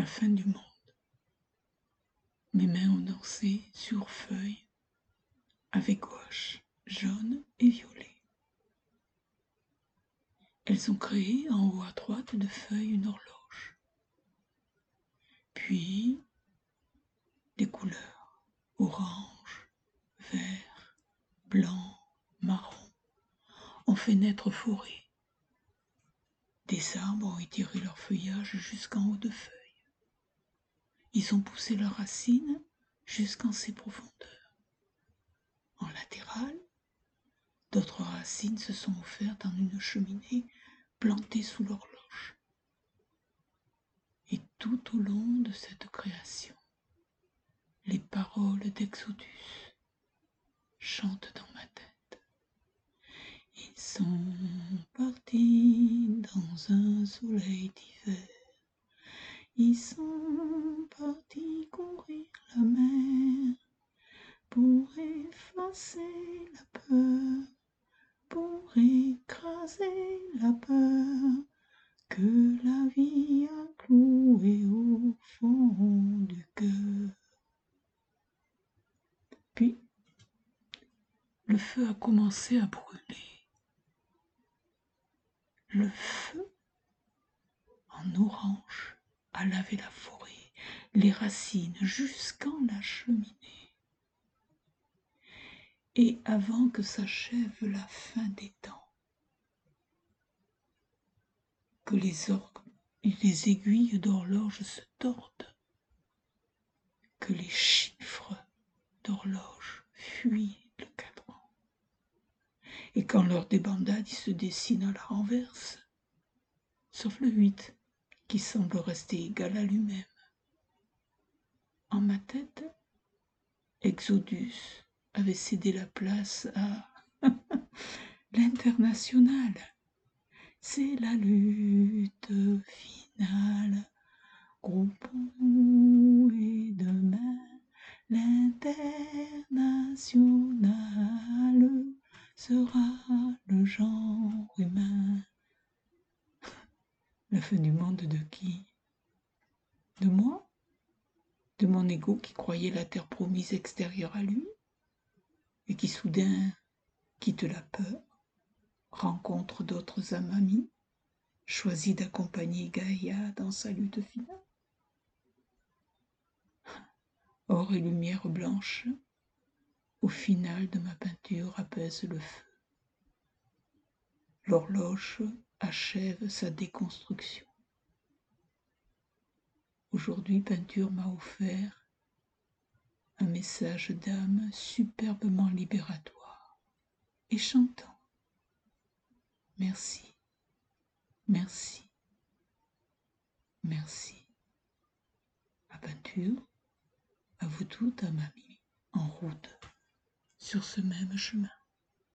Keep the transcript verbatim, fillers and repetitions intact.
fin du monde. Mes mains ont dansé sur feuilles, avec gouache, jaune et violet. Elles ont créé en haut à droite de feuilles une horloge. Puis, des couleurs, orange, vert, blanc, marron, ont fait naître forêt. Des arbres ont étiré leur feuillage jusqu'en haut de feuilles. Ils ont poussé leurs racines jusqu'en ses profondeurs. En latéral, d'autres racines se sont offertes dans une cheminée plantée sous l'horloge. Et tout au long de cette création, les paroles d'Exodus chantent dans ma tête. Ils sont partis dans un soleil d'hiver. Ils sont partis courir la mer pour effacer la peur, pour écraser la peur que la vie a clouée au fond du cœur. Puis, le feu a commencé à brûler. Le feu en orange a lavé la forêt, les racines jusqu'en la cheminée. Et avant que s'achève la fin des temps, que les, orgues, les aiguilles d'horloge se tordent, que les chiffres d'horloge fuient le cadran, et quand leur débandade se dessine à la renverse, sauf le huit, qui semble rester égal à lui-même. En ma tête, Exodus avait cédé la place à l'international. C'est la lutte finale. Groupons et demain, l'international sera le genre humain. La fin du monde de qui? De moi? De mon ego qui croyait la terre promise extérieure à lui et qui soudain quitte la peur, rencontre d'autres âmes amies, choisit d'accompagner Gaïa dans sa lutte finale. Or et lumière blanche, au final de ma peinture apaise le feu. L'horloge achève sa déconstruction. Aujourd'hui, peinture m'a offert un message d'âme superbement libératoire et chantant. Merci, merci, merci. À peinture, à vous toutes, à mamie, en route, sur ce même chemin.